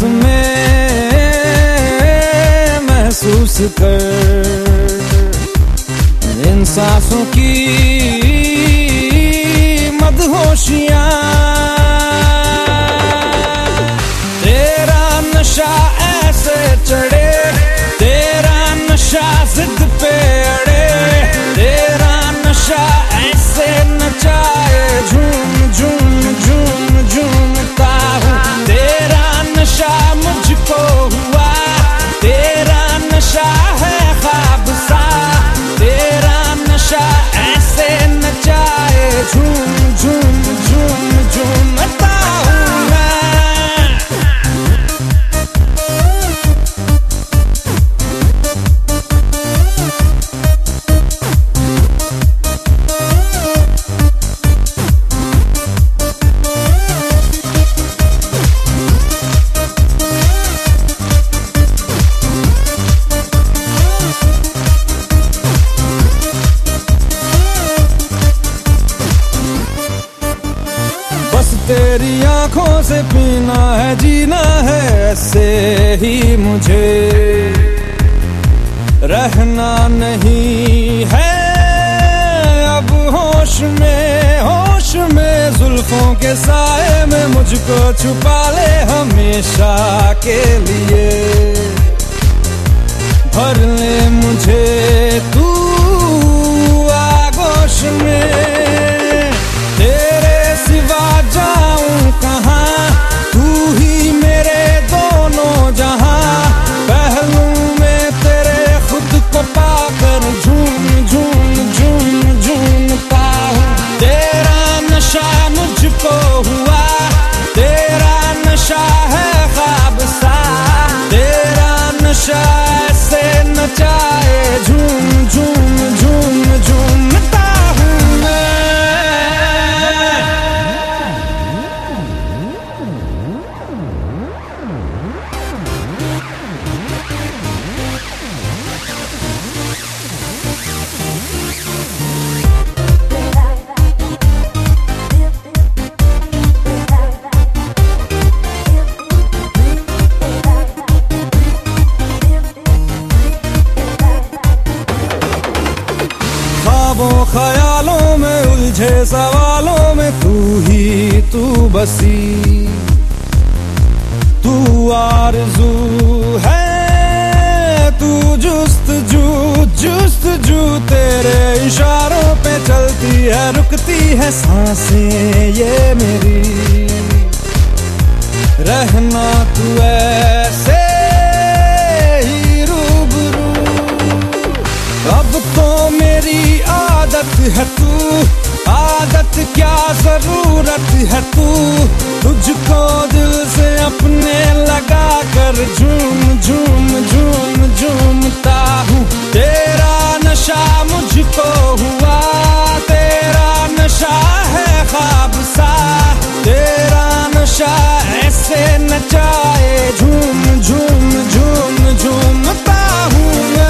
में महसूस कर इन सांसों की मदहोशियां। तेरा नशा ऐसे चढ़े, तेरा नशा जिद पे अड़े, तेरा नशा ऐसे नचाए झूम झूम झूम झूमता हूँ। तेरा नशा मुझको हुआ, तेरा नशा है ख्वाब सा, तेरा नशा ऐसे नचाए झूम झूम झूम झूमता हूँ मैं। तेरी आंखों से पीना है, जीना है ऐसे ही मुझे, रहना नहीं है अब होश में जुल्फों के साए में मुझको छुपा ले हमेशा के लिए। भर ले मुझे तू आगोश में, तेरे सिवा जाऊं कहाँ, तू ही मेरे दोनों जहां। पहलू में तेरे खुद को पाकर झूम झूम झूम झूमता हूँ। तेरा नशा मुझको हुआ, तेरा नशा है ख्वाब सा, तेरा नशा ऐसे नचाए झूम झूम झूम झूमता हूँ मैं। ख्यालों में उलझे सवालों में तू ही तू बसी, तू आरज़ू है, तू जुस्तजू तेरे इशारों पे चलती है, रुकती है सांसें ये मेरी। रहना तू ऐसे ही रूबरू, अब तो मेरी आदत है तू, आदत क्या जरूरत है तू। तुझको दिल से अपने लगा कर झूम झूम झूम झूमता हूँ। तेरा नशा मुझको हुआ, तेरा नशा है ख्वाब सा, तेरा नशा ऐसे नचाए झूम झूम झूम झूमता हूँ मैं।